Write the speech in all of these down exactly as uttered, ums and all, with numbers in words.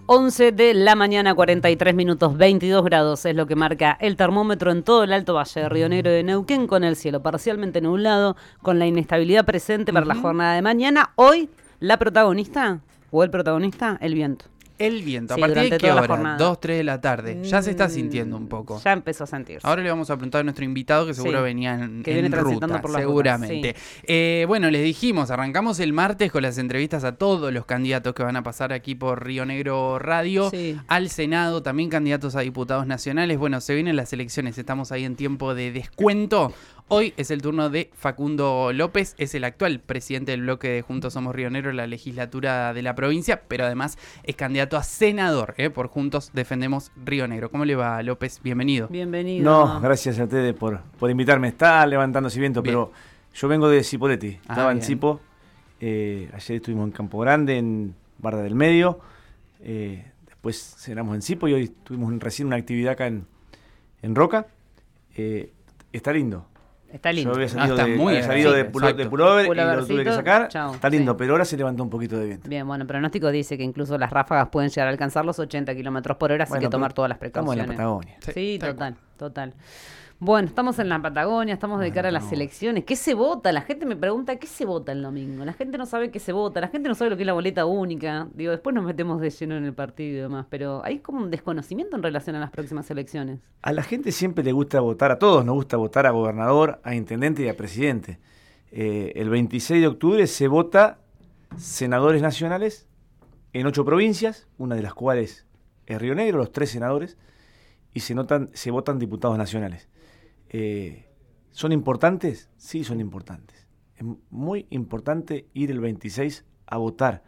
once de la mañana, cuarenta y tres minutos, veintidós grados es lo que marca el termómetro en todo el Alto Valle de Río Negro de Neuquén, con el cielo parcialmente nublado, con la inestabilidad presente para uh-huh. la jornada de mañana. Hoy, la protagonista, o el protagonista, el viento. El viento, Sí, ¿a partir de qué hora? dos, tres de la tarde. Ya se está sintiendo un poco. Ya empezó a sentirse. Ahora le vamos a preguntar a nuestro invitado que seguro sí, venía en, que viene en ruta, por la seguramente. Ruta, sí. eh, bueno, les dijimos, arrancamos el martes con las entrevistas a todos los candidatos que van a pasar aquí por Río Negro Radio, sí. al Senado, también candidatos a diputados nacionales. Bueno, se vienen las elecciones, estamos ahí en tiempo de descuento. Hoy es el turno de Facundo López, es el actual presidente del bloque de Juntos Somos Río Negro en la legislatura de la provincia, pero además es candidato a senador, ¿eh? Por Juntos Defendemos Río Negro. ¿Cómo le va, López? Bienvenido. Bienvenido. No, gracias a ustedes por, por invitarme. Está levantándose viento, bien. Pero yo vengo de Cipolletti, ah, estaba bien. en Cipo. Eh, ayer estuvimos en Campo Grande, en Barra del Medio. Eh, después cenamos en Cipo y hoy tuvimos recién una actividad acá en, en Roca. Eh, está lindo. Está lindo. Yo había salido, no, está de, muy había salido bien, de, pulo, de pullover y lo tuve que sacar. Chau, está lindo, sí. pero ahora se levantó un poquito de viento. Bien, bueno, el pronóstico dice que incluso las ráfagas pueden llegar a alcanzar los ochenta kilómetros por hora, así bueno, que tomar todas las precauciones. Estamos en la Patagonia. Sí, sí total, total. Bueno, estamos en la Patagonia, estamos de cara a las elecciones. ¿Qué se vota? La gente me pregunta, ¿qué se vota el domingo? La gente no sabe qué se vota, la gente no sabe lo que es la boleta única. Digo, después nos metemos de lleno en el partido y demás, pero hay como un desconocimiento en relación a las próximas elecciones. A la gente siempre le gusta votar, a todos nos gusta votar a gobernador, a intendente y a presidente. Eh, el veintiséis de octubre se vota senadores nacionales en ocho provincias, una de las cuales es Río Negro, los tres senadores, y se, notan, se votan diputados nacionales. Eh, ¿Son importantes? Sí, son importantes. Es muy importante ir el veintiséis a votar.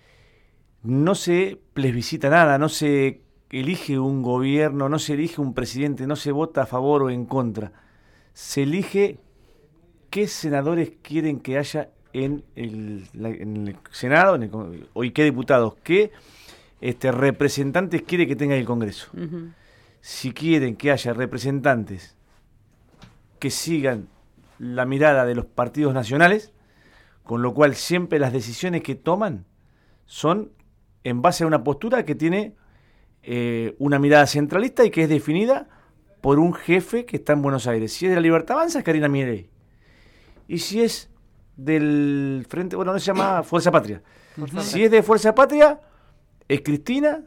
No se plebiscita nada, no se elige un gobierno, no se elige un presidente, no se vota a favor o en contra. Se elige qué senadores quieren que haya en el, la, en el Senado en el, o y qué diputados, qué este, representantes quiere que tenga el Congreso. Uh-huh. Si quieren que haya representantes que sigan la mirada de los partidos nacionales, con lo cual siempre las decisiones que toman son en base a una postura que tiene eh, una mirada centralista y que es definida por un jefe que está en Buenos Aires. Si es de la Libertad Avanza, es Karina Milei. Y si es del Frente, bueno, no se llama Fuerza Patria. Uh-huh. Si es de Fuerza Patria, es Cristina,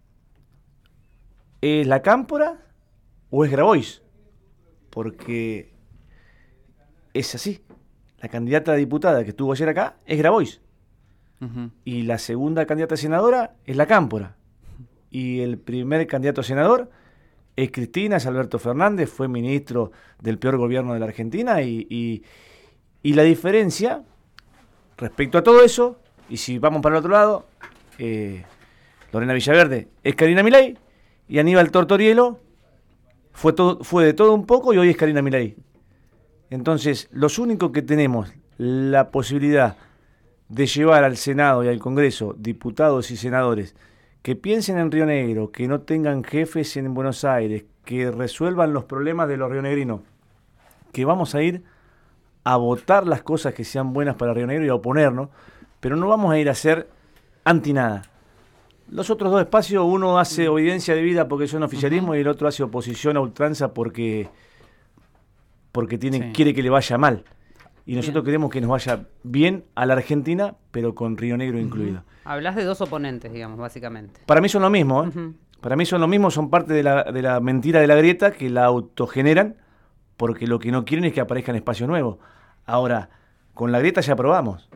es La Cámpora o es Grabois. Porque es así. La candidata a diputada que estuvo ayer acá es Grabois. Uh-huh. Y la segunda candidata a senadora es La Cámpora. Y el primer candidato a senador es Cristina, es Alberto Fernández, fue ministro del peor gobierno de la Argentina. Y, y, y la diferencia respecto a todo eso, y si vamos para el otro lado, eh, Lorena Villaverde es Karina Milei y Aníbal Tortorielo Fue, todo, fue de todo un poco y hoy es Karina Milei. Entonces, los únicos que tenemos la posibilidad de llevar al Senado y al Congreso diputados y senadores que piensen en Río Negro, que no tengan jefes en Buenos Aires, que resuelvan los problemas de los rionegrinos, que vamos a ir a votar las cosas que sean buenas para Río Negro y a oponernos, pero no vamos a ir a hacer anti nada. Los otros dos espacios, uno hace obediencia de vida porque son oficialismo uh-huh. y el otro hace oposición a ultranza porque, porque tiene, sí. quiere que le vaya mal. Y nosotros bien. queremos que nos vaya bien a la Argentina, pero con Río Negro uh-huh. incluido. Hablas de dos oponentes, digamos, básicamente. Para mí son lo mismo, ¿eh? Uh-huh. Para mí son lo mismo, son parte de la, de la mentira de la grieta que la autogeneran, porque lo que no quieren es que aparezcan espacios nuevos. Ahora, con la grieta ya probamos.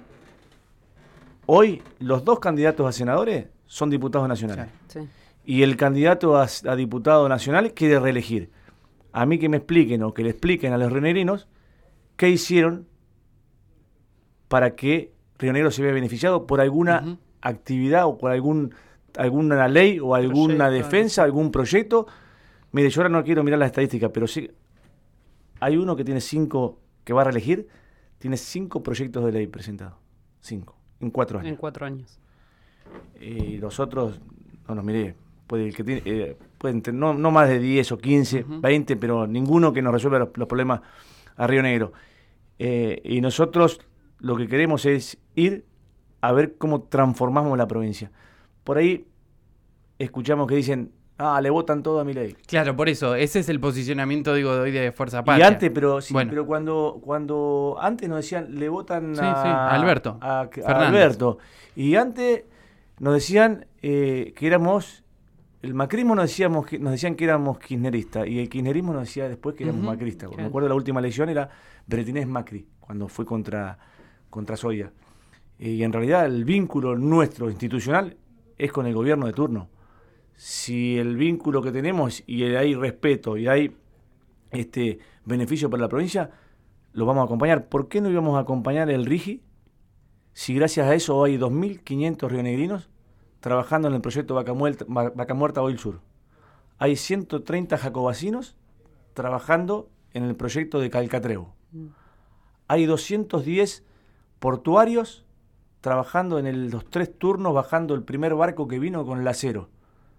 Hoy, los dos candidatos a senadores son diputados nacionales. Sí. Y el candidato a, a diputado nacional quiere reelegir. A mí que me expliquen o que le expliquen a los rionegrinos qué hicieron para que Río Negro se vea beneficiado por alguna uh-huh. actividad o por algún alguna ley o alguna proyecto, defensa, ¿no? algún proyecto. Mire, yo ahora no quiero mirar las estadísticas, pero sí hay uno que tiene cinco, que va a reelegir, tiene cinco proyectos de ley presentados. Cinco, en cuatro años. En cuatro años. Y eh, los otros, no nos miré, puede, el que tiene, eh, pueden tener, no, no más de diez o quince, uh-huh. veinte, pero ninguno que nos resuelva los, los problemas a Río Negro. Eh, y nosotros lo que queremos es ir a ver cómo transformamos la provincia. Por ahí escuchamos que dicen, ah, le votan todo a Milei. Claro, por eso, ese es el posicionamiento, digo, de hoy de Fuerza Y Patria. antes, pero sí, Bueno. pero cuando, cuando antes nos decían, le votan Sí, a, sí, a Alberto a- a Fernández. Alberto. Y antes nos decían eh, que éramos, el macrismo nos, decíamos que, nos decían que éramos kirchneristas, y el kirchnerismo nos decía después que éramos Ujú, macristas. claro. Me acuerdo la última elección era Bretinés Macri, cuando fue contra, contra Soria. Y en realidad el vínculo nuestro institucional es con el gobierno de turno. Si el vínculo que tenemos y hay respeto y hay este beneficio para la provincia, lo vamos a acompañar. ¿Por qué no íbamos a acompañar el RIGI si gracias a eso hay dos mil quinientos rionegrinos trabajando en el proyecto Vaca Muerta, Vaca Muerta Oil Sur? Hay ciento treinta jacobacinos trabajando en el proyecto de Calcatreu. Hay doscientos diez portuarios trabajando en el, los tres turnos, bajando el primer barco que vino con el acero,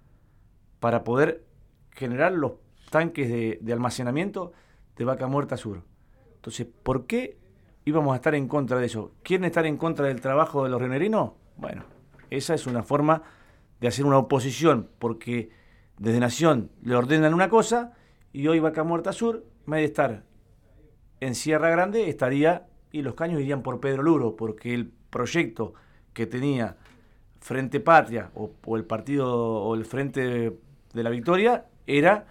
para poder generar los tanques de, de almacenamiento de Vaca Muerta Sur. Entonces, ¿por qué íbamos a estar en contra de eso? ¿Quieren estar en contra del trabajo de los rionegrinos? Bueno, esa es una forma de hacer una oposición, porque desde Nación le ordenan una cosa y hoy Vaca Muerta Sur, en vez de estar en Sierra Grande, estaría, y los caños irían por Pedro Luro, porque el proyecto que tenía Frente Patria o, o el partido o el Frente de, de la Victoria era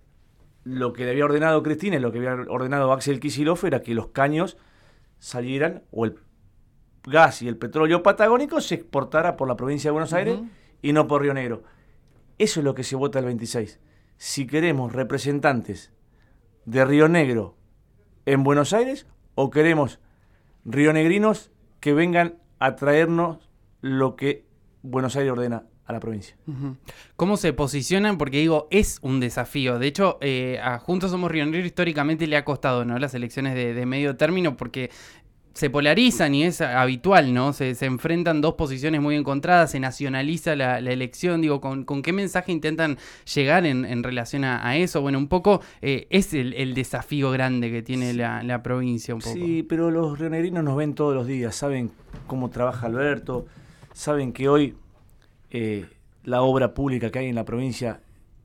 lo que le había ordenado Cristina y lo que había ordenado Axel Kicillof, era que los caños salieran, o el gas y el petróleo patagónico se exportara por la provincia de Buenos Aires Uh-huh. y no por Río Negro. Eso es lo que se vota el veintiséis. Si queremos representantes de Río Negro en Buenos Aires o queremos rionegrinos que vengan a traernos lo que Buenos Aires ordena a la provincia. Ujú. ¿Cómo se posicionan? Porque digo, es un desafío. De hecho, eh, a Juntos Somos Río Negro históricamente le ha costado, ¿no?, las elecciones de, de medio término, porque se polarizan y es habitual, ¿no? Se, se enfrentan dos posiciones muy encontradas, se nacionaliza la, la elección. Digo, ¿con, ¿con qué mensaje intentan llegar en, en relación a, a eso? Bueno, un poco eh, es el, el desafío grande que tiene Sí. la, la provincia, un poco. Sí, pero los rionegrinos nos ven todos los días, saben cómo trabaja Alberto, saben que hoy eh, la obra pública que hay en la provincia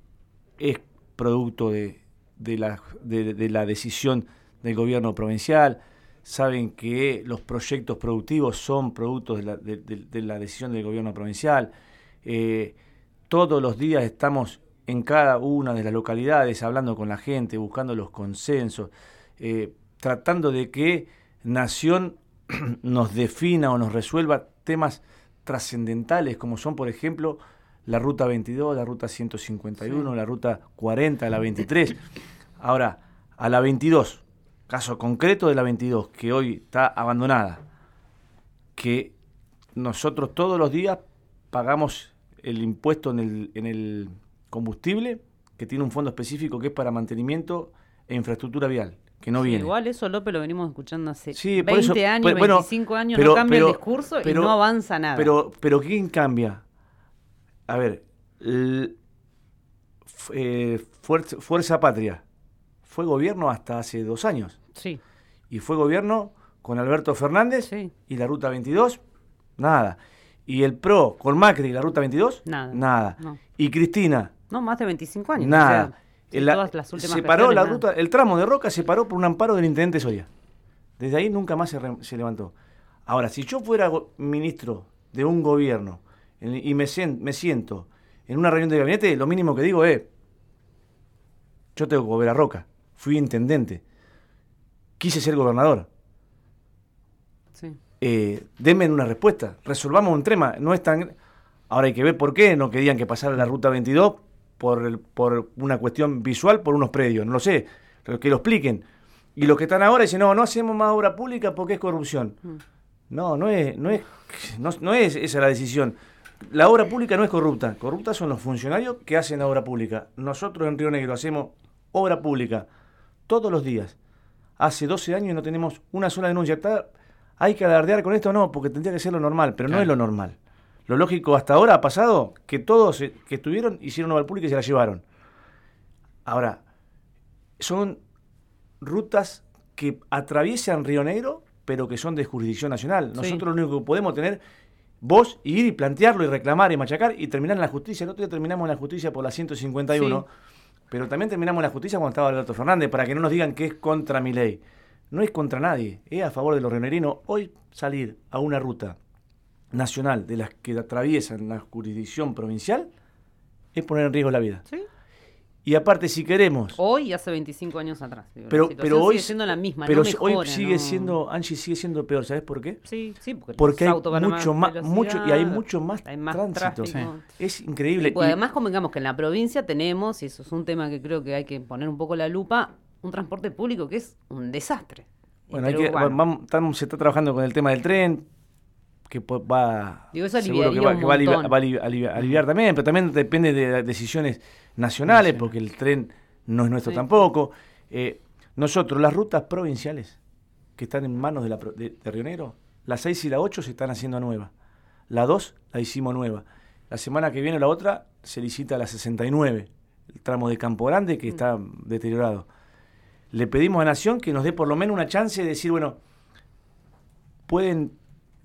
es producto de, de, la, de, de la decisión del gobierno provincial, saben que los proyectos productivos son productos de la, de, de, de la decisión del gobierno provincial. Eh, todos los días estamos en cada una de las localidades hablando con la gente, buscando los consensos, eh, tratando de que Nación nos defina o nos resuelva temas trascendentales como son, por ejemplo, la ruta veintidós, la ruta ciento cincuenta y uno, sí. La ruta cuarenta, la veintitrés. Ahora, a la veintidós, caso concreto de la veintidós, que hoy está abandonada, que nosotros todos los días pagamos el impuesto en el, en el combustible, que tiene un fondo específico que es para mantenimiento e infraestructura vial, que no Sí, viene. igual eso, López, lo venimos escuchando hace Sí, por veinte eso, años, pues, bueno, veinticinco años, pero- no cambia pero- el discurso pero- y no avanza nada. Pero, pero ¿quién cambia? A ver, el, f- eh, Fuerza, Fuerza Patria fue gobierno hasta hace dos años. Sí, Y fue gobierno con Alberto Fernández sí. y la Ruta veintidós, nada. Y el P R O con Macri y la Ruta veintidós, Nada. nada. No. Y Cristina, No, más de veinticinco años. nada. O sea, sí, En la- todas las últimas se paró gestiones, la nada. ruta, el tramo de Roca se paró por un amparo del intendente Soria. Desde ahí nunca más se, re- se levantó. Ahora, si yo fuera go- ministro de un gobierno en- y me, sien- me siento en una reunión de gabinete, lo mínimo que digo es, yo tengo que volver a Roca, fui intendente, quise ser gobernador, Sí. eh, denme una respuesta, resolvamos un tema, no es tan... Ahora hay que ver por qué no querían que pasara la ruta veintidós por, el- por una cuestión visual, por unos predios, no lo sé, pero que lo expliquen. Y los que están ahora dicen, no, no hacemos más obra pública porque es corrupción. Mm. No, no es, no es, no, no es esa la decisión. La obra pública no es corrupta, corruptas son los funcionarios que hacen la obra pública. Nosotros en Río Negro hacemos obra pública todos los días. Hace doce años y no tenemos una sola denuncia. Está- hay que alardear con esto, no, porque tendría que ser lo normal, pero no Claro. es lo normal. Lo lógico hasta ahora ha pasado que todos eh, que estuvieron hicieron obra pública y se la llevaron. Ahora, son rutas que atraviesan Río Negro, pero que son de jurisdicción nacional. Sí. Nosotros lo único que podemos tener, vos ir y plantearlo y reclamar y machacar y terminar en la justicia. El otro día terminamos en la justicia por la ciento cincuenta y uno, sí. Pero también terminamos en la justicia cuando estaba Alberto Fernández, para que no nos digan que es contra mi ley. No es contra nadie, es a favor de los rionegrinos. Hoy salir a una ruta nacional de las que atraviesan la jurisdicción provincial es poner en riesgo la vida. ¿Sí? Y aparte, si queremos... Hoy y hace veinticinco años atrás. Digo, pero, la pero hoy sigue siendo la misma, pero no mejora, hoy sigue no... siendo, Angie, sigue siendo peor. ¿Sabes por qué? Sí, sí, porque, porque hay mucho más, más mucho y hay mucho más, hay más tránsito. tráfico. Sí. Es increíble. Sí, pues y, además, convengamos que en la provincia tenemos, y eso es un tema que creo que hay que poner un poco la lupa, un transporte público que es un desastre. Bueno, hay que, vamos, estamos, se está trabajando con el tema del tren, que va, Digo, eso seguro que va, que va a aliviar, va a aliviar, aliviar, aliviar también, pero también depende de decisiones nacionales, porque el tren no es nuestro sí. tampoco. Eh, nosotros, las rutas provinciales que están en manos de, la, de, de Río Negro, la seis y la ocho se están haciendo nuevas. La dos la hicimos nueva. La semana que viene la otra se licita la sesenta y nueve, el tramo de Campo Grande que mm. está deteriorado. Le pedimos a Nación que nos dé por lo menos una chance de decir, bueno, pueden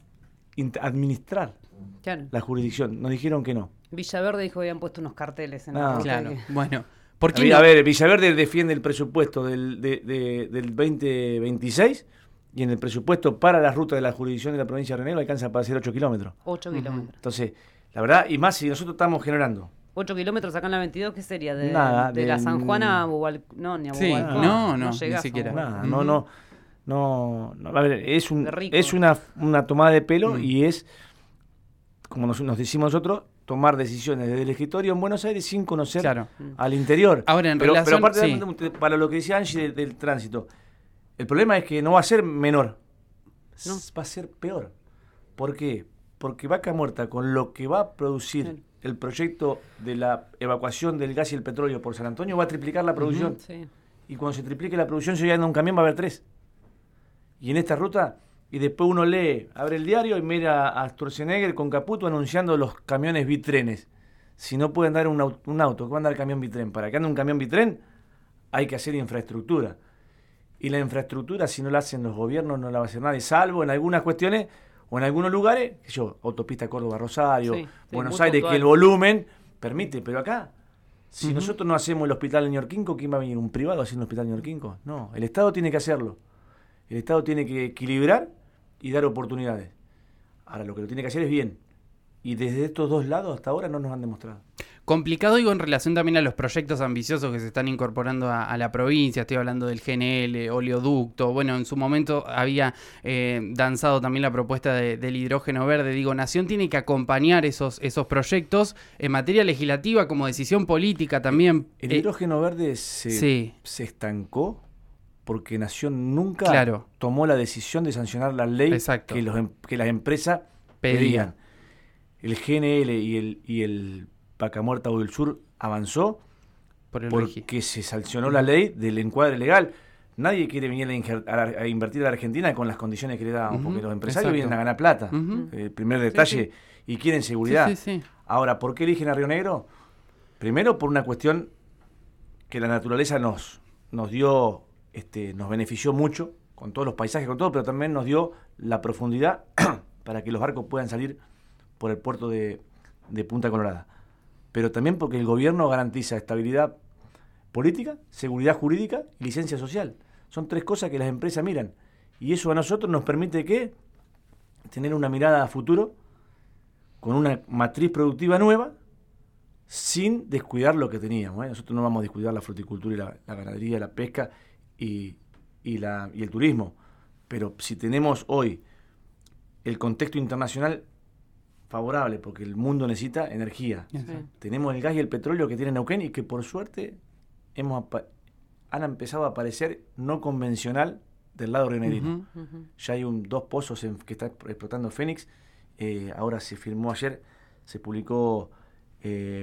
administrar claro. la jurisdicción. Nos dijeron que no. Villaverde dijo que habían puesto unos carteles en ah, la ruta. Claro, que... bueno. ¿Por qué a, ver, no? a ver, Villaverde defiende el presupuesto del, de, de, del veinte veintiséis y en el presupuesto para la ruta de la jurisdicción de la provincia de Río Negro alcanza para hacer ocho kilómetros. ocho kilómetros. Entonces, la verdad, y más si nosotros estamos generando ocho kilómetros acá en la veintidós, ¿qué sería? De, nada, de, de la San Juan a Bubal... No, ni a sí, Bubalcón. No, no, no, ni siquiera. Nada, uh-huh. no, no, no, no. A ver, es, un, es una, una tomada de pelo uh-huh. y es, como nos, nos decimos nosotros, tomar decisiones desde el escritorio en Buenos Aires sin conocer claro. al interior. Ahora, en pero, relación, pero aparte, sí. para lo que decía Angie del, del tránsito, el problema es que no va a ser menor, no. va a ser peor. ¿Por qué? Porque Vaca Muerta, con lo que va a producir sí. el proyecto de la evacuación del gas y el petróleo por San Antonio, va a triplicar la producción. Uh-huh, sí. Y cuando se triplique la producción, si en un camión va a haber tres. Y en esta ruta, y después uno lee, abre el diario y mira a Sturzenegger con Caputo anunciando los camiones bitrenes. Si no puede andar un auto, un auto, ¿qué va a andar el camión bitren? Para que ande un camión bitren, hay que hacer infraestructura. Y la infraestructura, si no la hacen los gobiernos, no la va a hacer nadie, salvo en algunas cuestiones o en algunos lugares, que yo, autopista Córdoba-Rosario, sí, Buenos sí, Aires, puntual. Que el volumen permite, pero acá, si uh-huh. nosotros no hacemos el hospital de Ñorquinco, ¿quién va a venir? ¿Un privado haciendo un hospital de Ñorquinco? No, el Estado tiene que hacerlo. El Estado tiene que equilibrar y dar oportunidades. Ahora, lo que lo tiene que hacer es bien. Y desde estos dos lados hasta ahora no nos han demostrado. Complicado, digo, en relación también a los proyectos ambiciosos que se están incorporando a, a la provincia. Estoy hablando del G N L, oleoducto. Bueno, en su momento había eh, danzado también la propuesta de, del hidrógeno verde. Digo, Nación tiene que acompañar esos, esos proyectos en materia legislativa como decisión política también. El, el hidrógeno eh, verde se, sí. se estancó porque Nación nunca claro. tomó la decisión de sancionar la ley que, los, que las empresas pedían. pedían. El G N L y el, y el Vaca Muerta o del Sur avanzó Por el porque regi. se sancionó la ley del encuadre legal. Nadie quiere venir a, injer- a, a invertir a la Argentina con las condiciones que le daban, uh-huh. porque los empresarios Exacto. vienen a ganar plata. Uh-huh. El primer detalle, sí, sí. y quieren seguridad. Sí, sí, sí. Ahora, ¿por qué eligen a Río Negro? Primero, por una cuestión que la naturaleza nos, nos dio, este, nos benefició mucho, con todos los paisajes, con todo, pero también nos dio la profundidad para que los barcos puedan salir por el puerto de, de Punta Colorada. Pero también porque el gobierno garantiza estabilidad política, seguridad jurídica y licencia social. Son tres cosas que las empresas miran. Y eso a nosotros nos permite ¿qué? Tener una mirada a futuro, con una matriz productiva nueva, sin descuidar lo que teníamos. ¿eh? Nosotros no vamos a descuidar la fruticultura y la, la ganadería, la pesca y, y, la, y el turismo. Pero si tenemos hoy el contexto internacional favorable, porque el mundo necesita energía. Sí. Tenemos el gas y el petróleo que tiene Neuquén y que por suerte hemos han empezado a aparecer no convencional del lado rionegrino. Uh-huh, uh-huh. Ya hay un, dos pozos en, que está explotando Fénix. Eh, ahora se firmó ayer, se publicó eh,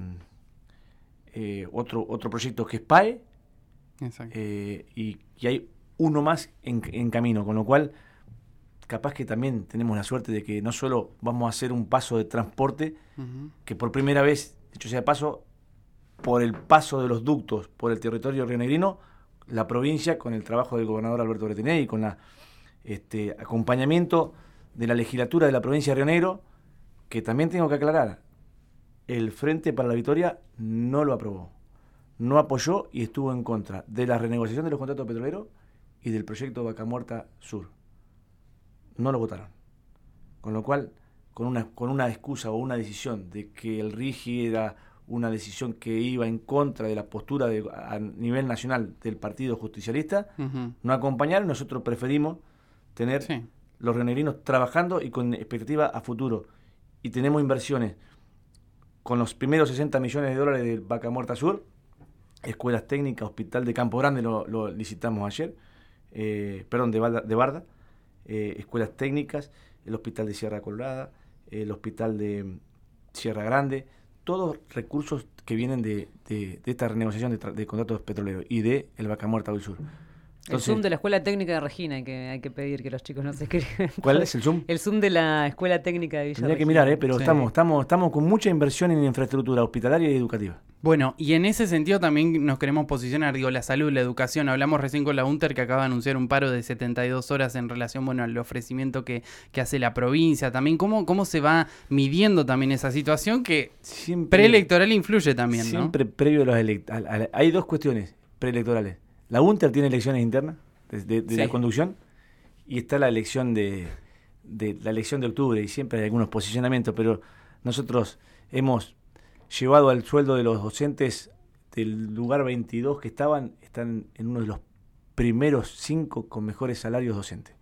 eh, otro, otro proyecto que es P A E. Eh, y, y hay uno más en, en camino, con lo cual capaz que también tenemos la suerte de que no solo vamos a hacer un paso de transporte, uh-huh. que por primera vez, dicho sea de paso, por el paso de los ductos por el territorio rionegrino, la provincia, con el trabajo del gobernador Alberto Breteney y con el este, acompañamiento de la legislatura de la provincia de Río Negro, que también tengo que aclarar, el Frente para la Victoria no lo aprobó, no apoyó y estuvo en contra de la renegociación de los contratos petroleros y del proyecto Vaca Muerta Sur. No lo votaron. Con lo cual, con una, con una excusa o una decisión de que el RIGI era una decisión que iba en contra de la postura de, a nivel nacional del Partido Justicialista, uh-huh. no acompañaron. Nosotros preferimos tener sí. los rionegrinos trabajando y con expectativa a futuro. Y tenemos inversiones con los primeros sesenta millones de dólares de Vaca Muerta Sur, escuelas técnicas, hospital de Campo Grande, lo, lo licitamos ayer, eh, perdón, de Barda, de Barda eh, escuelas técnicas, el hospital de Sierra Colorada, el hospital de Sierra Grande, todos recursos que vienen de, de, de esta renegociación de, tra- de contratos petroleros y de el Vaca Muerta del Sur. Entonces, el Zoom de la Escuela Técnica de Regina, hay que, hay que pedir que los chicos no se escriben. ¿Cuál es el Zoom? El Zoom de la Escuela Técnica de Villa Tendría Regina. que mirar, ¿eh? pero sí. estamos, estamos, estamos con mucha inversión en infraestructura hospitalaria y educativa. Bueno, y en ese sentido también nos queremos posicionar, digo, la salud, la educación. Hablamos recién con la UNTER que acaba de anunciar un paro de setenta y dos horas en relación, bueno, al ofrecimiento que, que hace la provincia. También, ¿cómo, cómo se va midiendo también esa situación que siempre, preelectoral influye también, siempre ¿no? previo a los electorales. Hay dos cuestiones preelectorales. La UNTER tiene elecciones internas de, de, de sí. la conducción y está la elección de, de la elección de octubre y siempre hay algunos posicionamientos, pero nosotros hemos llevado al sueldo de los docentes del lugar veintidós que estaban, están en uno de los primeros cinco con mejores salarios docentes.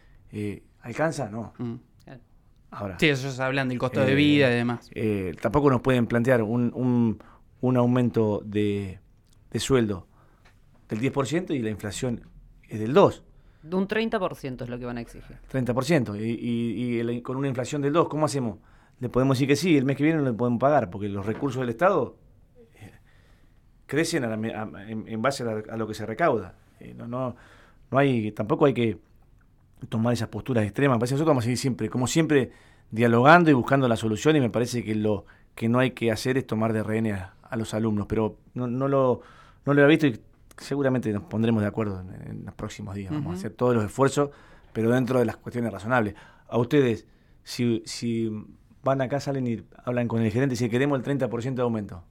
Eh, ¿Alcanza? No. Mm. Ahora, sí, ellos hablan del costo eh, de vida y demás. Eh, tampoco nos pueden plantear un, un, un aumento de, de sueldo del diez por ciento y la inflación es del dos por ciento. De un treinta por ciento es lo que van a exigir. treinta por ciento. Y, y, y el, con una inflación del dos por ciento, ¿cómo hacemos? Le podemos decir que sí, el mes que viene no le podemos pagar, porque los recursos del Estado eh, crecen a la, a, en, en base a, la, a lo que se recauda. Eh, no, no, no hay, tampoco hay que tomar esas posturas extremas. Me parece que nosotros vamos a seguir siempre, como siempre, dialogando y buscando la solución, y me parece que lo que no hay que hacer es tomar de rehenes a, a los alumnos, pero no, no, lo, no lo he visto y seguramente nos pondremos de acuerdo en, en los próximos días. Uh-huh. Vamos a hacer todos los esfuerzos, pero dentro de las cuestiones razonables. A ustedes, si... si van acá, salen y hablan con el gerente y dicen, queremos el treinta por ciento de aumento.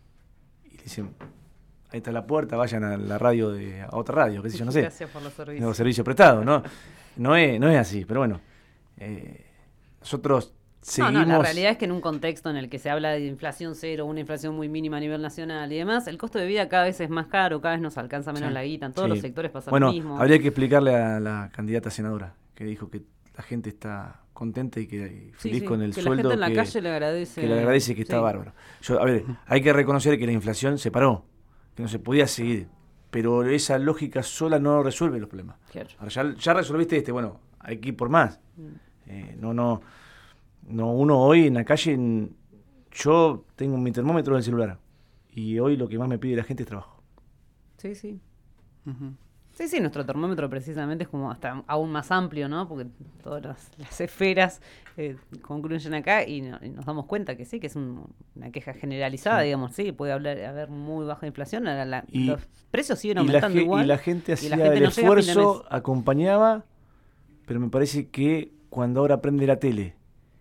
Y le dicen, ahí está la puerta, vayan a la radio, de, a otra radio, qué sé yo, no sé. Gracias por los servicios. Los servicios prestados, ¿no? No es, no es así, pero bueno. Eh, nosotros seguimos... No, no, la realidad es que en un contexto en el que se habla de inflación cero, una inflación muy mínima a nivel nacional y demás, el costo de vida cada vez es más caro, cada vez nos alcanza menos sí. la guita, en todos sí. los sectores pasa bueno, lo mismo. Bueno, habría que explicarle a la candidata senadora, que dijo que la gente está contenta y que y feliz sí, sí, con el que sueldo la gente en que, la calle le agradece que le agradece que está sí. bárbaro. Yo, a ver, hay que reconocer que la inflación se paró, que no se podía seguir, pero esa lógica sola no resuelve los problemas. Claro. Ahora ya, ya resolviste este, bueno, hay que ir por más. Mm. Eh, no, no, no, uno hoy en la calle, en, yo tengo mi termómetro del celular y hoy lo que más me pide la gente es trabajo. Sí, sí. Uh-huh. Sí, sí, nuestro termómetro precisamente es como hasta aún más amplio, ¿no? Porque todas las, las esferas eh, concluyen acá y, no, y nos damos cuenta que sí, que es un, una queja generalizada, sí. digamos, sí, puede hablar, haber muy baja inflación, la, la, y, los precios siguen aumentando y la, igual. Y la gente hacía la gente el no esfuerzo, acompañaba, pero me parece que cuando ahora prende la tele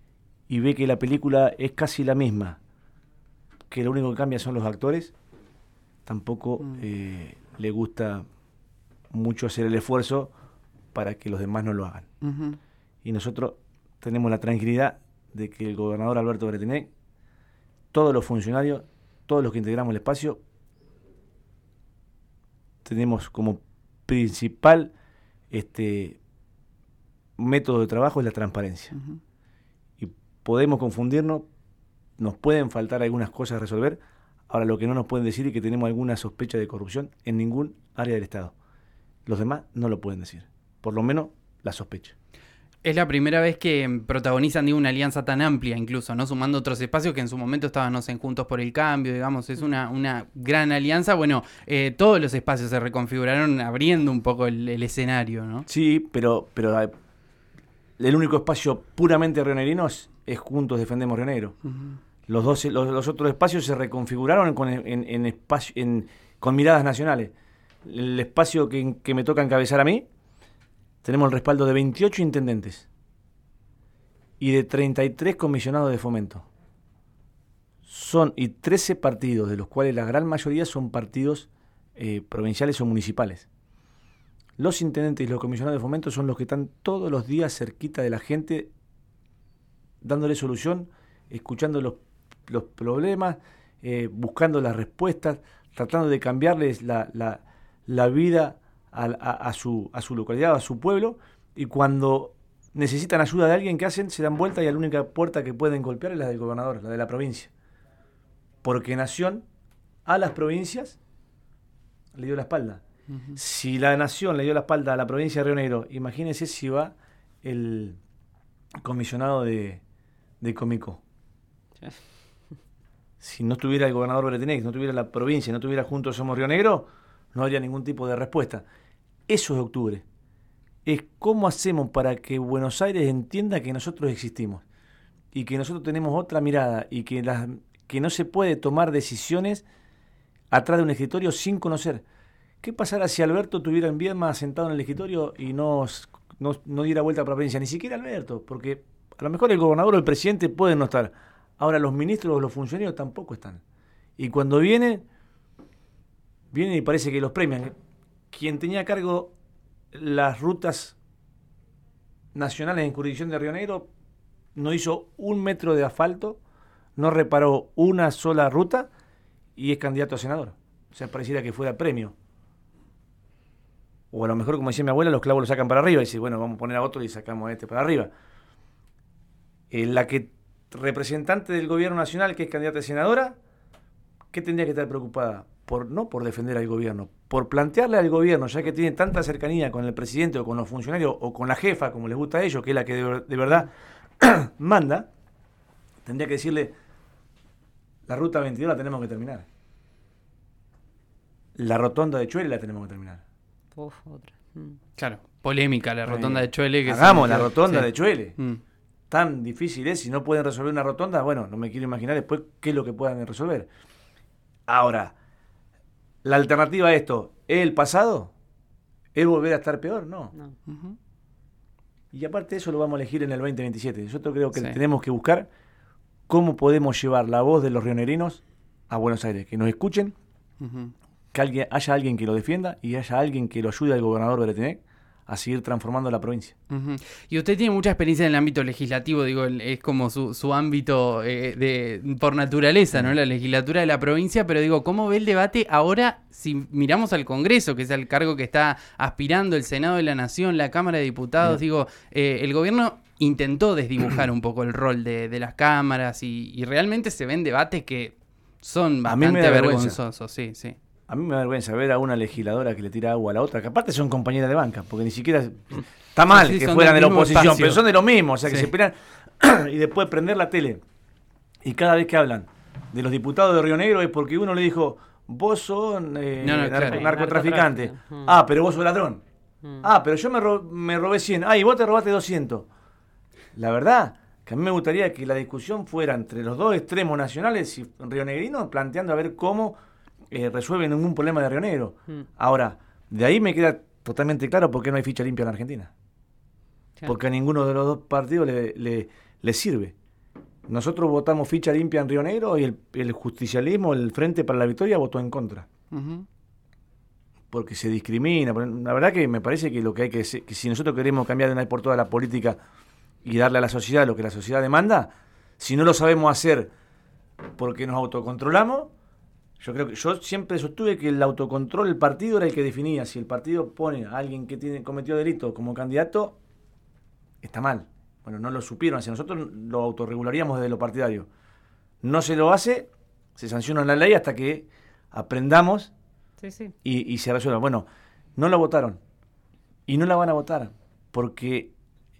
y ve que la película es casi la misma, que lo único que cambia son los actores, tampoco mm. eh, le gusta mucho hacer el esfuerzo para que los demás no lo hagan. Uh-huh. Y nosotros tenemos la tranquilidad de que el gobernador Alberto Bretenec, todos los funcionarios, todos los que integramos el espacio, tenemos como principal este método de trabajo es la transparencia. Uh-huh. Y podemos confundirnos, nos pueden faltar algunas cosas a resolver, ahora lo que no nos pueden decir es que tenemos alguna sospecha de corrupción en ningún área del Estado. Los demás no lo pueden decir, por lo menos la sospecha. Es la primera vez que protagonizan digo, una alianza tan amplia incluso, ¿no? Sumando otros espacios que en su momento estaban, no sé, en Juntos por el Cambio, digamos, es una, una gran alianza. Bueno, eh, todos los espacios se reconfiguraron abriendo un poco el, el escenario, ¿no? Sí, pero, pero el único espacio puramente rionegrino es, es Juntos Defendemos Río Negro. Uh-huh. Los, dos, los, los otros espacios se reconfiguraron con, en, en espacio, en, con miradas nacionales. El espacio que, que me toca encabezar a mí, tenemos el respaldo de veintiocho intendentes. y de treinta y tres comisionados de fomento. Son y trece partidos, de los cuales la gran mayoría son partidos eh, provinciales o municipales. Los intendentes y los comisionados de fomento son los que están todos los días cerquita de la gente, dándole solución, escuchando los, los problemas, eh, buscando las respuestas, tratando de cambiarles la, la, la vida a, a, a, su, a su localidad, a su pueblo, y cuando necesitan ayuda de alguien, ¿qué hacen? Se dan vuelta y la única puerta que pueden golpear es la del gobernador, la de la provincia. Porque Nación a las provincias le dio la espalda. Uh-huh. Si la Nación le dio la espalda a la provincia de Río Negro, imagínense si va el comisionado de, de Comico. Sí. Si no estuviera el gobernador Beretinec, no tuviera la provincia, no tuviera Juntos Somos Río Negro, no habría ningún tipo de respuesta. Eso es octubre. Es cómo hacemos para que Buenos Aires entienda que nosotros existimos y que nosotros tenemos otra mirada y que, las, que no se puede tomar decisiones atrás de un escritorio sin conocer. ¿Qué pasará si Alberto tuviera en Viedma sentado en el escritorio y no, no, no diera vuelta para la provincia? Ni siquiera Alberto, porque a lo mejor el gobernador o el presidente pueden no estar. Ahora los ministros o los funcionarios tampoco están. Y cuando vienen, vienen y parece que los premian. Quien tenía a cargo las rutas nacionales en jurisdicción de Río Negro no hizo un metro de asfalto, no reparó una sola ruta y es candidato a senador. O sea, pareciera que fuera premio. O a lo mejor, como decía mi abuela, los clavos los sacan para arriba y dice, bueno, vamos a poner a otro y sacamos a este para arriba. Eh, la que representante del gobierno nacional, que es candidata a senadora, ¿qué tendría que estar preocupada? Por, no por defender al gobierno, por plantearle al gobierno, ya que tiene tanta cercanía con el presidente o con los funcionarios o con la jefa, como les gusta a ellos, que es la que de, de verdad manda, tendría que decirle, la ruta veintidós la tenemos que terminar. La rotonda de Chuele la tenemos que terminar. Uf, otra. Mm. Claro, polémica la rotonda eh, de Chuele. Que hagamos se... la rotonda sí. de Chuele. Mm. Tan difícil es, si no pueden resolver una rotonda, bueno, no me quiero imaginar después qué es lo que puedan resolver. Ahora, la alternativa a esto, ¿es el pasado? ¿Es volver a estar peor? No. no. Uh-huh. Y aparte de eso lo vamos a elegir en el veinte veintisiete. Nosotros creo que sí. tenemos que buscar cómo podemos llevar la voz de los rionegrinos a Buenos Aires, que nos escuchen, uh-huh. que alguien, haya alguien que lo defienda y haya alguien que lo ayude al gobernador Beretinec a seguir transformando la provincia. Uh-huh. Y usted tiene mucha experiencia en el ámbito legislativo, digo, es como su, su ámbito eh, de por naturaleza, ¿no? La legislatura de la provincia, pero digo, ¿cómo ve el debate ahora si miramos al Congreso, que es el cargo que está aspirando el Senado de la Nación, la Cámara de Diputados? Bien. Digo, eh, el gobierno intentó desdibujar un poco el rol de, de las cámaras y, y realmente se ven debates que son bastante vergonzosos, sí, sí. A mí me da vergüenza ver a una legisladora que le tira agua a la otra, que aparte son compañeras de banca, porque ni siquiera... Está mal sí, sí, que fueran de la oposición, espacio. Pero son de lo mismo, o sea, que sí. se pelean y después prender la tele. Y cada vez que hablan de los diputados de Río Negro es porque uno le dijo, vos sos eh, no, no, nar- claro. narcotraficante. Uh-huh. Ah, pero vos sos ladrón. Uh-huh. Ah, pero yo me, ro- me robé cien. Ah, y vos te robaste doscientos. La verdad, que a mí me gustaría que la discusión fuera entre los dos extremos nacionales y rionegrinos, planteando a ver cómo... Eh, resuelven ningún problema de Río Negro. Mm. Ahora, de ahí me queda totalmente claro por qué no hay ficha limpia en Argentina. Sí. Porque a ninguno de los dos partidos le, le, le sirve. Nosotros votamos ficha limpia en Río Negro y el, el justicialismo, el Frente para la Victoria, votó en contra. Uh-huh. Porque se discrimina. La verdad que me parece que lo que hay que, que si nosotros queremos cambiar de una vez por todas la política y darle a la sociedad lo que la sociedad demanda, si no lo sabemos hacer porque nos autocontrolamos, Yo creo que yo siempre sostuve que el autocontrol del partido era el que definía. Si el partido pone a alguien que tiene cometió delito como candidato, está mal. Bueno, no lo supieron hacer. Nosotros lo autorregularíamos desde lo partidario. No se lo hace, se sanciona la ley hasta que aprendamos sí, sí. Y, y se resuelva. Bueno, no lo votaron. Y no la van a votar porque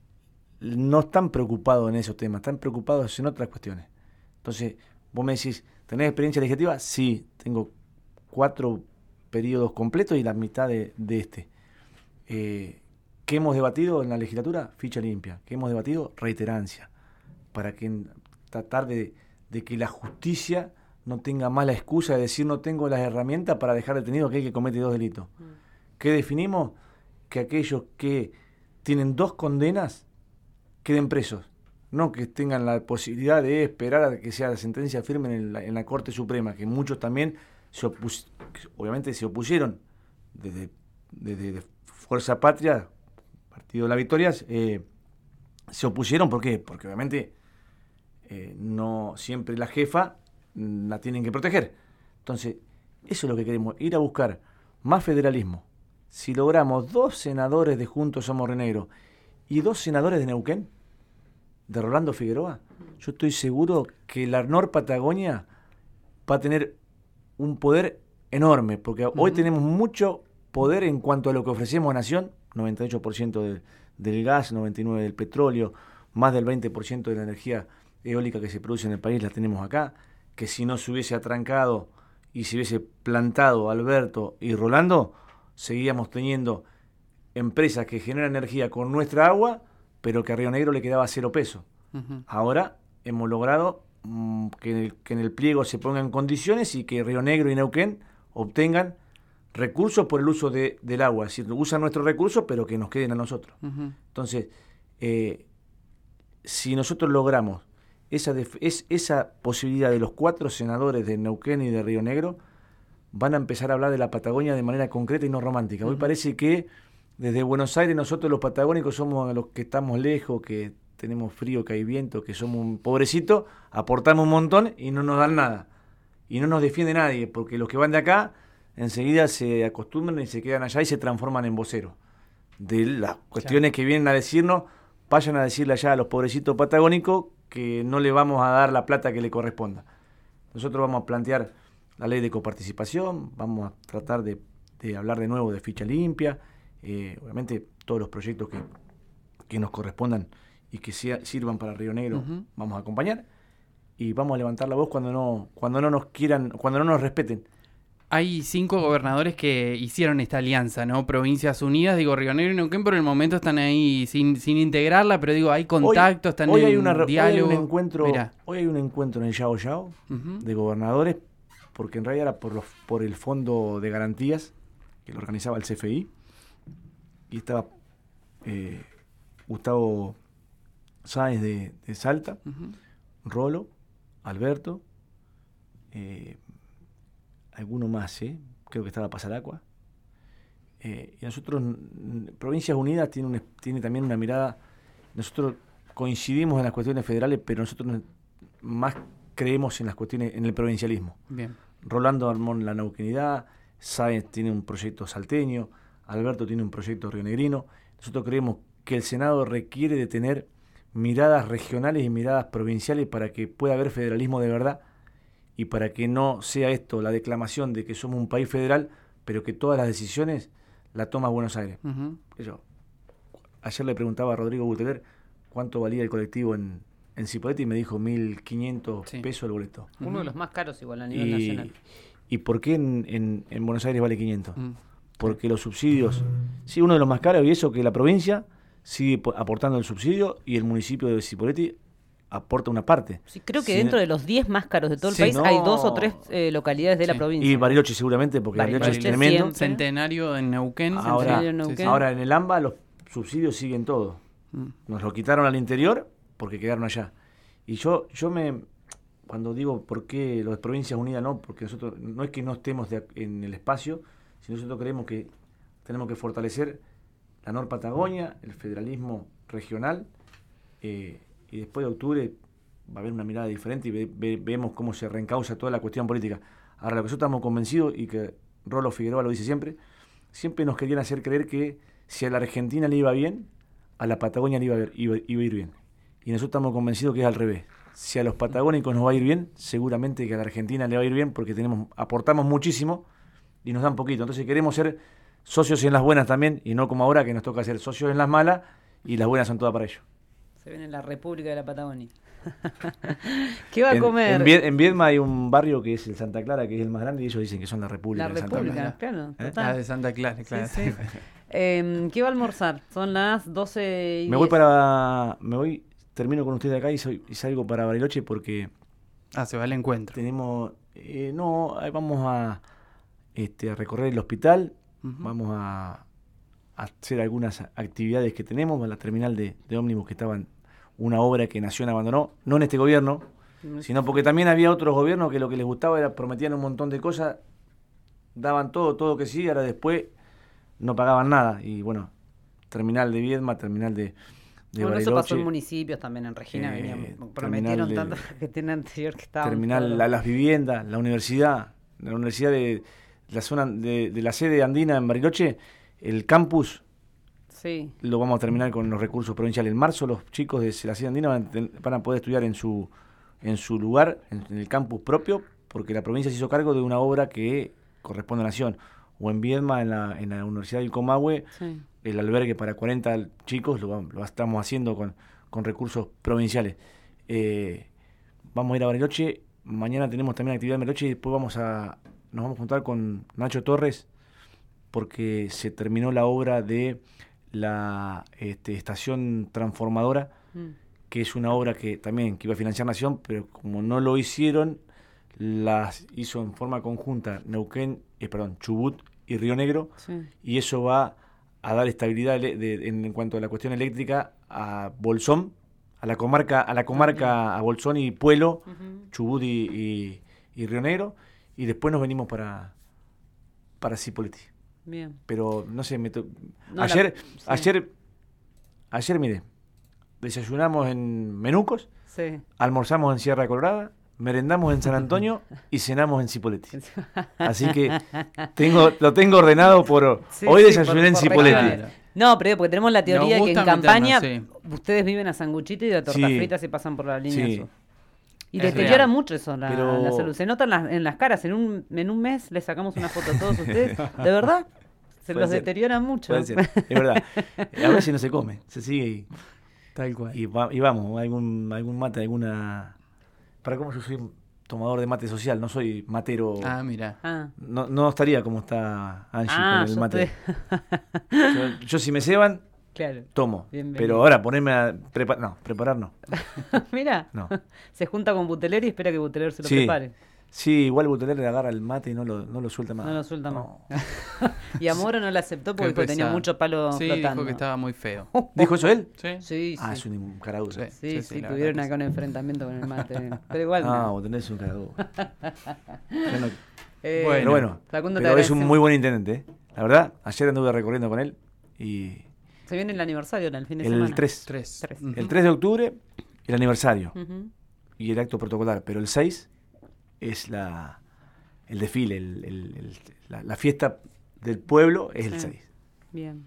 no están preocupados en esos temas, están preocupados en otras cuestiones. Entonces, vos me decís, ¿tenés experiencia legislativa? Sí, tengo cuatro periodos completos y la mitad de, de este. Eh, ¿Qué hemos debatido en la legislatura? Ficha limpia. ¿Qué hemos debatido? Reiterancia. Para que tratar de, de que la justicia no tenga más la excusa de decir no tengo las herramientas para dejar detenido a aquel que comete dos delitos. Mm. ¿Qué definimos? Que aquellos que tienen dos condenas queden presos. no que tengan la posibilidad de esperar a que sea la sentencia firme en la, en la Corte Suprema, que muchos también se opus, obviamente se opusieron desde, desde Fuerza Patria, Partido de la Victoria, eh, se opusieron. ¿Por qué? Porque obviamente eh, no siempre la jefa la tienen que proteger. Entonces, eso es lo que queremos, ir a buscar más federalismo. Si logramos dos senadores de Juntos Somos Río Negro y dos senadores de Neuquén, de Rolando Figueroa, yo estoy seguro que la Nor Patagonia va a tener un poder enorme, porque uh-huh. hoy tenemos mucho poder en cuanto a lo que ofrecemos a Nación, noventa y ocho por ciento del, del gas, noventa y nueve por ciento del petróleo, más del veinte por ciento de la energía eólica que se produce en el país la tenemos acá, que si no se hubiese atrancado y se hubiese plantado Alberto y Rolando, seguíamos teniendo empresas que generan energía con nuestra agua, pero que a Río Negro le quedaba cero pesos. Uh-huh. Ahora hemos logrado mmm, que, en el, que en el pliego se pongan condiciones y que Río Negro y Neuquén obtengan recursos por el uso de, del agua. Es decir, usan nuestros recursos, pero que nos queden a nosotros. Uh-huh. Entonces, eh, si nosotros logramos esa, def- es, esa posibilidad de los cuatro senadores de Neuquén y de Río Negro, van a empezar a hablar de la Patagonia de manera concreta y no romántica. Uh-huh. Hoy parece que desde Buenos Aires nosotros los patagónicos somos los que estamos lejos, que tenemos frío, que hay viento, que somos un pobrecito, aportamos un montón y no nos dan nada. Y no nos defiende nadie, porque los que van de acá enseguida se acostumbran y se quedan allá y se transforman en voceros. De las cuestiones claro. que vienen a decirnos, vayan a decirle allá a los pobrecitos patagónicos que no le vamos a dar la plata que le corresponda. Nosotros vamos a plantear la ley de coparticipación, vamos a tratar de, de hablar de nuevo de ficha limpia, eh, obviamente todos los proyectos que, que nos correspondan y que sea, sirvan para Río Negro, uh-huh. vamos a acompañar y vamos a levantar la voz cuando no, cuando no nos quieran, cuando no nos respeten. Hay cinco gobernadores que hicieron esta alianza, ¿no? Provincias Unidas, digo, Río Negro y Neuquén por el momento están ahí sin, sin integrarla, pero digo, hay contactos, están hoy en hay una, diálogo. Hoy hay un encuentro, hoy hay un encuentro en el Yao Yao uh-huh. de gobernadores, porque en realidad era por, los, por el Fondo de Garantías que lo organizaba el C F I, y estaba eh, Gustavo Sáenz de, de Salta, uh-huh. Rolo, Alberto, eh, alguno más, ¿eh? Creo que estaba Pasaracua. Eh, y nosotros, Provincias Unidas tiene, un, tiene también una mirada, nosotros coincidimos en las cuestiones federales, pero nosotros más creemos en las cuestiones, en el provincialismo. Bien. Rolando armó la neuquinidad, Sáenz tiene un proyecto salteño, Alberto tiene un proyecto rionegrino. Nosotros creemos que el Senado requiere de tener miradas regionales y miradas provinciales para que pueda haber federalismo de verdad y para que no sea esto la declamación de que somos un país federal, pero que todas las decisiones la toma Buenos Aires. Uh-huh. Yo, ayer le preguntaba a Rodrigo Buteler cuánto valía el colectivo en, en Cipolletti y me dijo mil quinientos sí. pesos el boleto. Uno uh-huh. de los más caros igual a nivel y, nacional. ¿Y por qué en, en, en Buenos Aires vale quinientos? Uh-huh. Porque los subsidios, sí, uno de los más caros, y eso que la provincia sigue aportando el subsidio y el municipio de Cipolletti aporta una parte. Sí, creo que sí, dentro de los diez más caros de todo el sí, país no, hay dos o tres eh, localidades de sí. la provincia. Y Bariloche seguramente, porque Bariloche, Bariloche es tremendo. Siempre. Centenario en Neuquén. Ahora, en Neuquén. ahora en el AMBA los subsidios siguen todos. Mm. Nos lo quitaron al interior porque quedaron allá. Y yo yo me cuando digo por qué las Provincias Unidas no, porque nosotros no es que no estemos de, en el espacio, sino nosotros creemos que tenemos que fortalecer la Nor Patagonia, el federalismo regional, eh, y después de octubre va a haber una mirada diferente y ve, ve, vemos cómo se reencausa toda la cuestión política. Ahora, lo que nosotros estamos convencidos, y que Rolo Figueroa lo dice siempre, siempre nos querían hacer creer que si a la Argentina le iba bien, a la Patagonia le iba a, iba, iba a ir bien. Y nosotros estamos convencidos que es al revés. Si a los patagónicos nos va a ir bien, seguramente que a la Argentina le va a ir bien porque tenemos aportamos muchísimo y nos dan poquito. Entonces queremos ser socios en las buenas también, y no como ahora que nos toca ser socios en las malas y las buenas son todas para ellos. Se ven en la República de la Patagonia. ¿Qué va a en, comer? En, Vied, en Viedma hay un barrio que es el Santa Clara, que es el más grande, y ellos dicen que son la República la de República, Santa Clara. Claro, ¿Eh? Ah, de Santa Clara, claro. Sí, sí. eh, ¿Qué va a almorzar? Son las doce y Me diez. voy para... Me voy, termino con ustedes acá y, soy, y salgo para Bariloche porque... Ah, se va al encuentro. Tenemos... Eh, no, vamos a, este, a recorrer el hospital, uh-huh. vamos a, a hacer algunas actividades que tenemos, a la terminal de, de ómnibus que estaban una obra que Nación abandonó, no en este gobierno, sino porque también había otros gobiernos que lo que les gustaba era prometían un montón de cosas, daban todo, todo que sí, ahora después no pagaban nada. Y bueno, terminal de Viedma, terminal de, de Bueno, eso Bariloche, pasó en municipios también, en Regina, eh, venían, prometieron terminal tanto de- que tiene anterior que estaban terminal, todos- la- las viviendas, la universidad, la universidad de la zona de, de la sede andina en Bariloche, el campus Sí, lo vamos a terminar con los recursos provinciales. En marzo los chicos de la sede andina van a, ten- van a poder estudiar en su en su lugar, en, en el campus propio, porque la provincia se hizo cargo de una obra que corresponde a Nación. O en Viedma, en la, en la Universidad del Comahue, sí. el albergue para cuarenta chicos lo, vam- lo estamos haciendo con, con recursos provinciales. Eh, vamos a ir a Bariloche, mañana tenemos también actividad en Bariloche y después vamos a nos vamos a juntar con Nacho Torres porque se terminó la obra de la este, estación transformadora, Mm. que es una obra que también que iba a financiar Nación, pero como no lo hicieron, las hizo en forma conjunta Neuquén, eh, perdón, Chubut y Río Negro, Sí. y eso va a dar estabilidad ele- de- en, en cuanto a la cuestión eléctrica a Bolsón, a la comarca, a la comarca, a Bolsón y Puelo, Ujú. Chubut y, y- y Río Negro, y después nos venimos para para Cipolletti. Bien. Pero no sé, me to- No, ayer, la- sí. ayer, ayer, mire, desayunamos en Menucos, Sí. almorzamos en Sierra Colorada, merendamos en San Antonio y cenamos en Cipolletti. Así que tengo, lo tengo ordenado por... Sí, hoy sí, desayuné por- en por Cipolletti. regiones. No, pero porque tenemos la teoría de que en gusta campaña meternos, ustedes viven a sanguchito y de tortas Sí. fritas se pasan por la línea Sí. azul. Y Es deteriora real. mucho eso la, Pero- la salud. Se nota en las, en las caras. En un, en un mes les sacamos una foto a todos ustedes. ¿De verdad? Se Puede los ser. deteriora mucho. Puede ser, es verdad. A veces no se come, se sigue y, Tal cual. y, va- y vamos, algún, algún mate, alguna... Para cómo yo soy un tomador de mate social, no soy matero... Ah, mira. Ah, No, no estaría como está Angie Ah, con el yo mate. estoy- Yo, yo si me ceban, claro. tomo. Bienvenido. Pero ahora ponerme a preparar... No, preparar no. Mira, No. se junta con Buteler y espera que Buteler se lo Sí. prepare. Sí, igual Buteler le agarra el mate y no lo, no lo suelta más. No lo suelta No. más. Y Amora no la aceptó porque Qué dijo que tenía pesado. mucho palo Sí, flotando. dijo que estaba muy feo. ¿Dijo eso él? Sí. Sí, sí. Ah, es un caradudo. Sí. Sí, Sí, sí, sí, la tuvieron verdad acá un enfrentamiento con el mate. Pero igual. No, no. Buteler es un caradudo. Yo no- Eh, Bueno. Pero bueno, Facundo, te pero es un agradecemos. muy buen intendente. ¿eh? La verdad, ayer anduve recorriendo con él y Se viene el aniversario ahora, el fin de el semana. tres, Tres. Tres. Ujú. el tres de octubre, el aniversario Ujú. y el acto protocolar. Pero el seis es la el desfile, el- el- el- la, la fiesta del pueblo es el Sí. seis. Bien.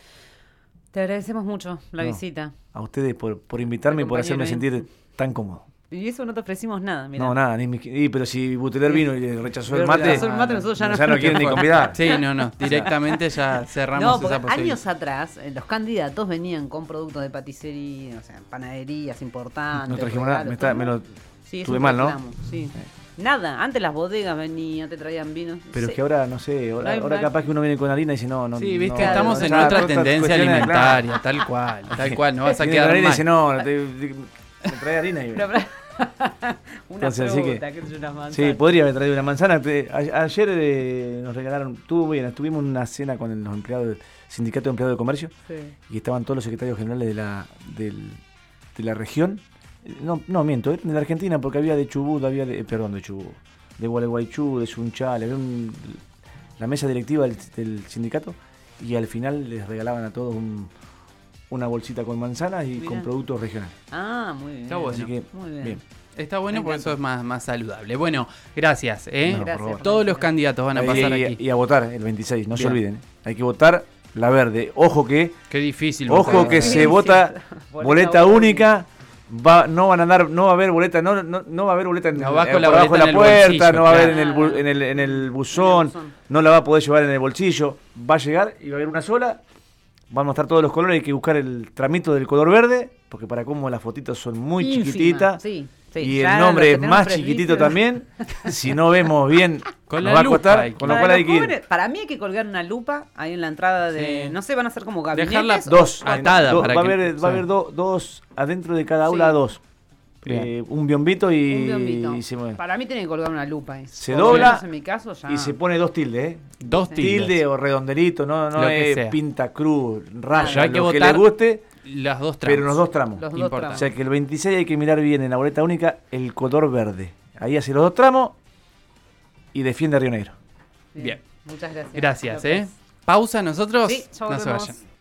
Te agradecemos mucho la No. visita. A ustedes por, por invitarme y por hacerme Compañero, sentir tan cómodo. Y eso no te ofrecimos nada, mira. No, nada, ni mi- y, pero si Buteler vino y le rechazó el Pero mate, rechazó el mate, nosotros ya no- ya no quieren ni convidar. Sí, no, no. Directamente ya cerramos No, porque esa posibilidad. años atrás eh, los candidatos venían con productos de paticería, o sea, panaderías importantes. No trajimos nada, regalos, me, está- todo. me lo Sí, es tuve un mal, ¿no? reclamo, sí. Nada, antes las bodegas venían, te traían vino. Pero Sí. es que ahora, no sé, ahora, No hay- ahora no hay- capaz que uno viene con harina y dice, no, no. Sí, viste, no, estamos no, en ya, otra otras tendencia cuestiones, alimentaria, tal cual, tal cual, no vas a Viene quedar con harina y dice, mal. no, te, te- me trae harina y... Pero, pero- una Entonces, así fruta, que- qué sé yo, una manzana. Sí, podría haber traído una manzana. Te- a- ayer eh, nos regalaron, tuvo bien, tuvimos una cena con el- los empleados del Sindicato de Empleados de Comercio Sí. y estaban todos los secretarios generales de la, del- de la región. No, no miento, eh, de la Argentina, porque había de Chubut, había de, eh, perdón, de Chubut, de Gualeguaychú, de Sunchal, había un- la mesa directiva del, del sindicato y al final les regalaban a todos un- una bolsita con manzanas y Mirá. con productos regionales. Ah, muy bien. Está bueno. Así que, Muy bien. bien. Está bueno Me porque encanta. eso es más, más saludable. Bueno, gracias. ¿eh? No, por Gracias. favor. por Todos la los visita. candidatos van a pasar y, aquí. y a votar el veintiséis, no se Bien. olviden. ¿eh? Hay que votar la verde. Ojo que, Qué difícil. ojo votar. que Sí, se sí. vota Boleta boleta única. única. Va, no van a dar, no va a haber boleta, no, no, no va a haber boleta en, No vas eh, con la por abajo de boleta la en el puerta, bolsillo, no va a haber en claro. el, bu- en el, en el buzón, buzón. no la va a poder llevar en el bolsillo. Va a llegar y va a haber una sola. Van a estar todos los colores, hay que buscar el tramito del color verde, porque para cómo las fotitos son muy Ínfima, chiquititas. Sí, sí. Y Ya el lo nombre que es tenemos más presbicio. chiquitito también. Si no vemos bien, Con nos la va a lupa costar. hay que- Con lo Para cual los hay que ir. jóvenes, para mí hay que colgar una lupa ahí en la entrada de... Sí. No sé, van a ser como gabinetes. Dejarla o- Dos. Atada Do- para va, a que- haber, va a sí. haber do- dos, adentro de cada Sí. aula dos. Bien. Eh, un biombito y, Un biombito. y se mueve. Para mí tiene que colgar una lupa ahí. Se Por lo dobla menos en mi caso ya... Y se pone dos tildes, ¿eh? Dos tildes. Tilde o redondelito, no, no Lo que es sea. pinta cruz, raya, Ya hay que lo que votar le guste. Los dos tramos. Pero los dos tramos. Los dos Importa. tramos. O sea que el veintiséis hay que mirar bien en la boleta única el color verde. Ahí hace los dos tramos y defiende a Río Negro. Bien. Muchas gracias. Gracias, López. ¿eh? Pausa nosotros. Sí, ya no se volvemos. vayan.